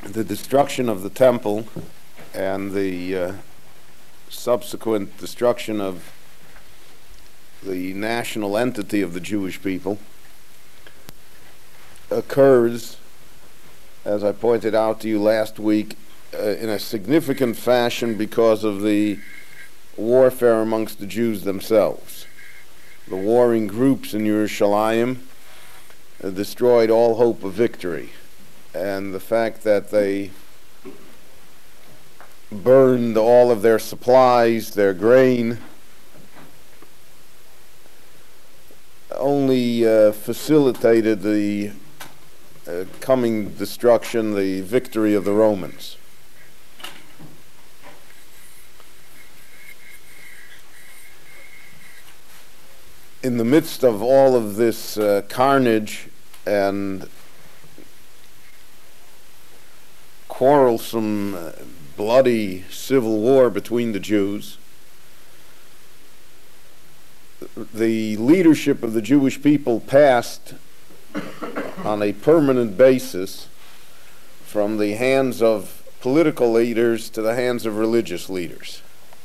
the destruction of the temple and the subsequent destruction of the national entity of the Jewish people occurs, as I pointed out to you last week, in a significant fashion because of the warfare amongst the Jews themselves. The warring groups in Yerushalayim destroyed all hope of victory, and the fact that they burned all of their supplies, their grain, only facilitated the coming destruction, the victory of the Romans. In the midst of all of this carnage and quarrelsome, bloody civil war between the Jews, the leadership of the Jewish people passed on a permanent basis from the hands of political leaders to the hands of religious leaders.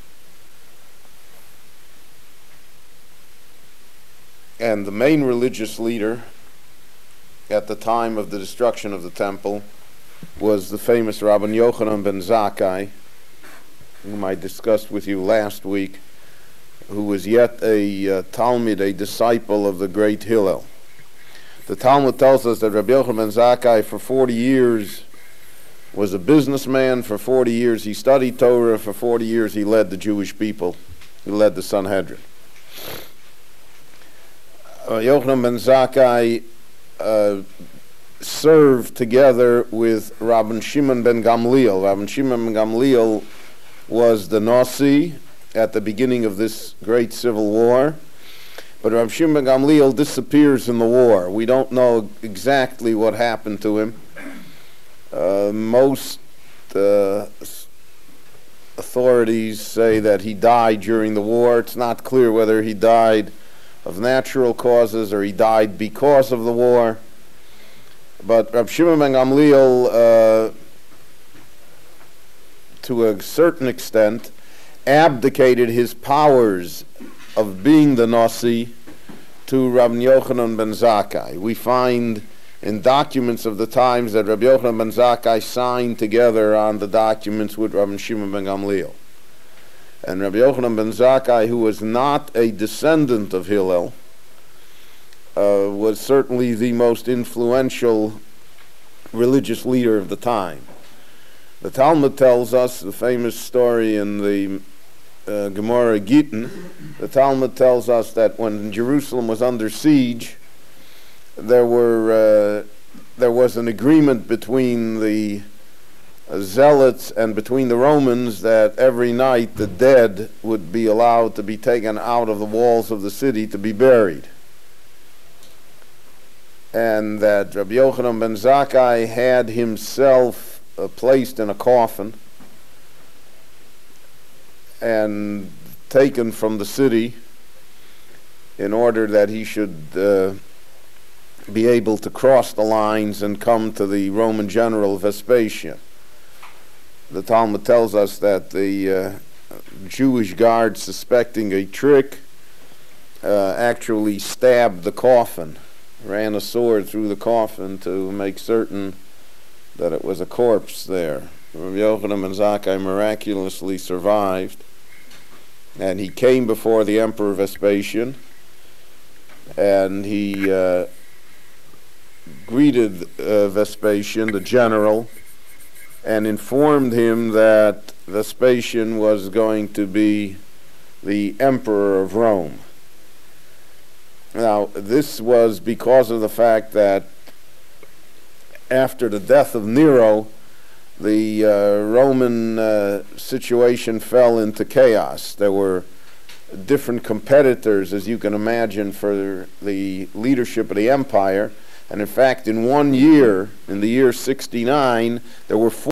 And the main religious leader at the time of the destruction of the temple was the famous Rabbi Yochanan ben Zakkai, whom I discussed with you last week, who was yet a Talmid, a disciple of the great Hillel. The Talmud tells us that Rabbi Yochanan ben Zakkai for 40 years was a businessman, for 40 years he studied Torah, for 40 years he led the Jewish people, he led the Sanhedrin. Yochanan ben Zakkai served together with Rabbi Shimon ben Gamliel. Rabbi Shimon ben Gamliel was the Nasi at the beginning of this great civil war, but Rabbi Shimon ben Gamliel disappears in the war. We don't know exactly what happened to him. Most authorities say that he died during the war. It's not clear whether he died of natural causes or he died because of the war. But Rabbi Shimon ben Gamliel, to a certain extent, abdicated his powers of being the Nasi to Rabbi Yochanan ben Zakkai. We find in documents of the times that Rabbi Yochanan ben Zakkai signed together on the documents with Rabbi Shimon ben Gamliel. And Rabbi Yochanan ben Zakkai, who was not a descendant of Hillel, was certainly the most influential religious leader of the time. The Talmud tells us, the famous story in the Gemara Gittin, the Talmud tells us that when Jerusalem was under siege, there was an agreement between the zealots and between the Romans that every night the dead would be allowed to be taken out of the walls of the city to be buried. And that Rabbi Yochanan ben Zakkai had himself placed in a coffin and taken from the city in order that he should be able to cross the lines and come to the Roman general Vespasian. The Talmud tells us that the Jewish guard, suspecting a trick, actually stabbed the coffin, ran a sword through the coffin to make certain that it was a corpse there. Rabbi Yochanan ben Zakkai miraculously survived, and he came before the Emperor Vespasian, and he greeted Vespasian, the general, and informed him that Vespasian was going to be the emperor of Rome. Now, this was because of the fact that after the death of Nero, the Roman situation fell into chaos. There were different competitors, as you can imagine, for the leadership of the empire. And in fact, in 1 year, in the year 69, there were